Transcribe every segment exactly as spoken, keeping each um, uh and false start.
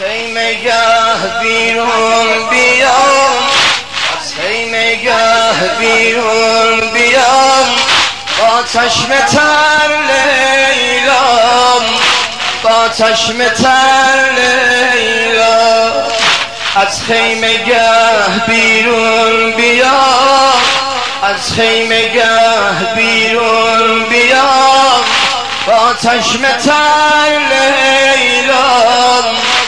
خیمه گه بیرون بیام، از خیمه گه بیرون بیام، با چشم تر لیلام، با چشم تر لیلا. از خیمه گه بیرون بیام، از خیمه گه بیرون بیام، با چشم تر لیلام.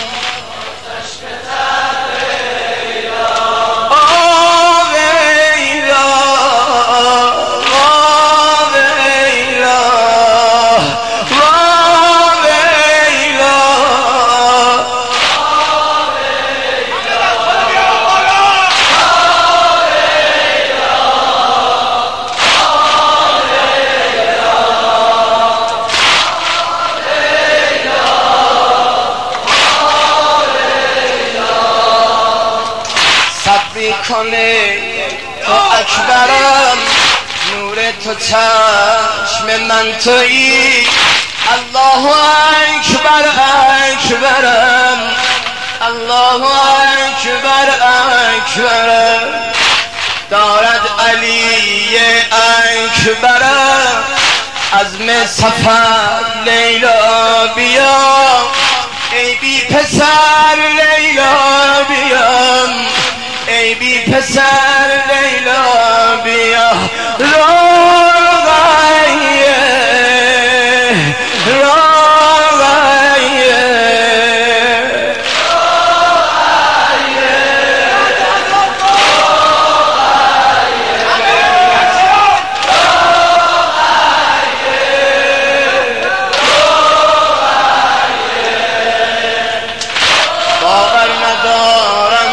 کنه تو اکبرم، نور تو چشم من تویی. الله اکبر اکبرم، الله اکبر اکبرم. دارد علی اکبرم، عزم سفر لیلا بیا. ای بی پسر لیلا بیام، ای بی پسر لیلا بیا. راغیه راغیه باور ندارم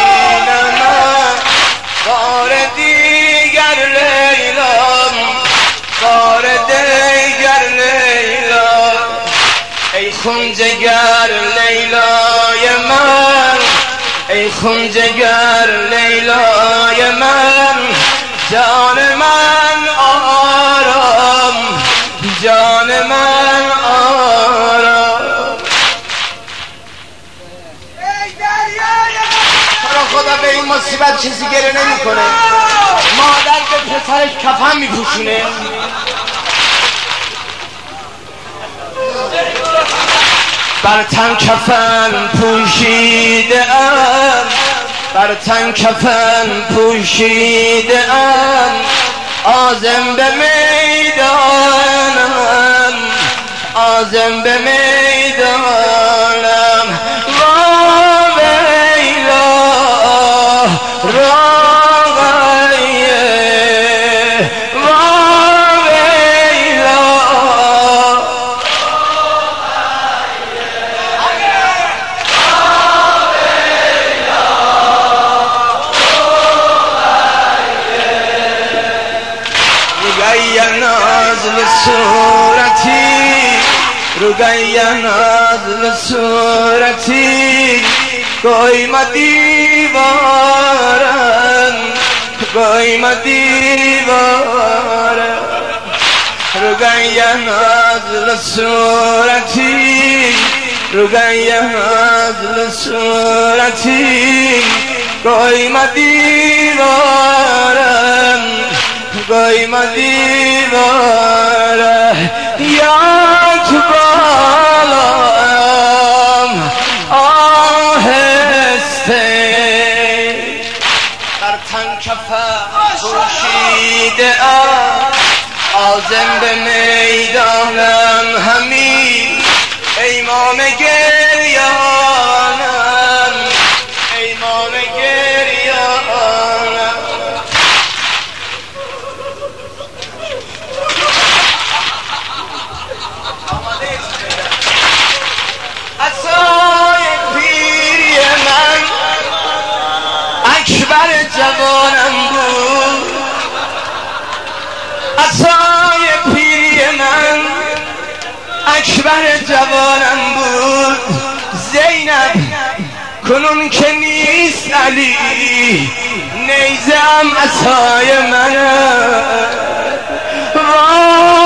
خون جگر لیلای من، ای خون جگر لیلای من. جان من آرام، جان من آرام. خدا خدا به این مصیبت چیزی گره نمی کنه. مادر به پسرش کفن می پوشونه. بر تن کفن پوشیده ام، بر تن کفن پوشیده ام. عازم به میدانم، عازم به میدانم. راویلا راویه راویلا. نازل صورتی رگای نازل صورتی، کوئی مدیوارن کوئی مدیوارن. رگای نازل صورتی رگای نازل صورتی، کوئی مدیوارن کوئی مدیوارن. یک بالام آهسته بر تن کفن پوشیده ام. عازم به میدانم همین ایمان گریانم، ایمان گریانم. عصای پیری من اکبر جوانم بود، عصای پیری من اکبر جوانم بود. زینب کنون که نیست علی، نیزم عصای منه.